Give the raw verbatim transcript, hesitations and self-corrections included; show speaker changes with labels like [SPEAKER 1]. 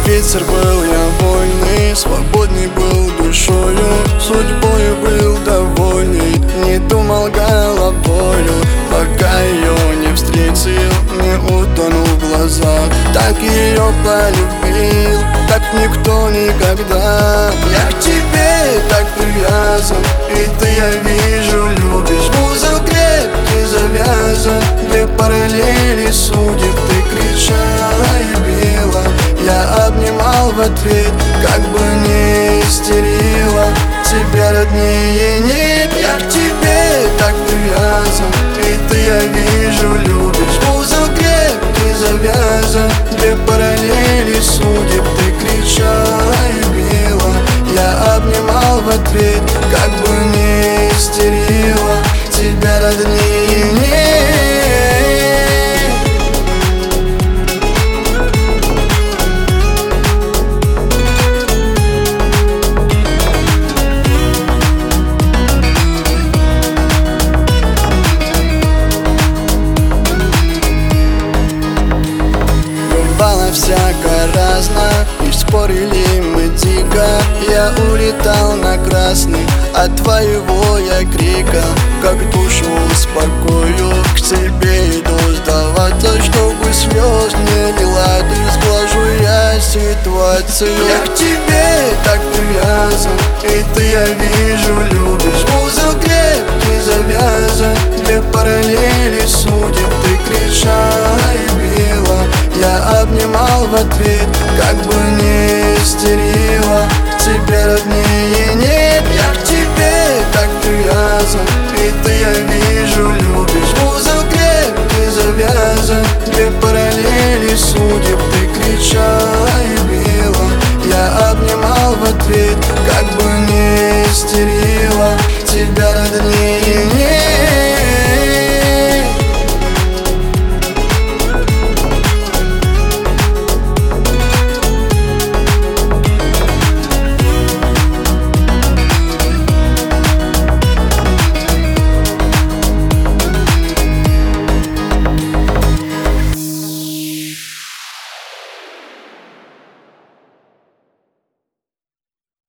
[SPEAKER 1] ветер был я вольный, свободный был душою, судьбою был довольный, не думал головою, пока ее не встретил, не утонул в глазах. Так ее полюбил, как никто никогда. Я к тебе так привязан, и ты, я вижу, любишь. Узел крепкий завязан, две параллели судеб. Ты кричала и била, я обнимал в ответ, как бы не истерила. Тебя роднее нет. Я к тебе так привязан, и ты, я вижу, любишь. Узел крепкий завязан, две параллели судеб. Ты кричала и била, я обнимал в ответ, как бы не истерила. Тебя роднее нет. Бывало всяко разно, и спорили мы дико. Я улетал на красный от твоего я крика, как душу успокою, к тебе иду сдаваться, чтобы слез не лила. Ты сглажу я ситуацию. Я к тебе так привязан, и ты, я вижу, любишь. Узел крепкий завязан, две параллели судеб. Ты кричала и била, я обнимал в ответ, как бы не истерила. Тебя роднее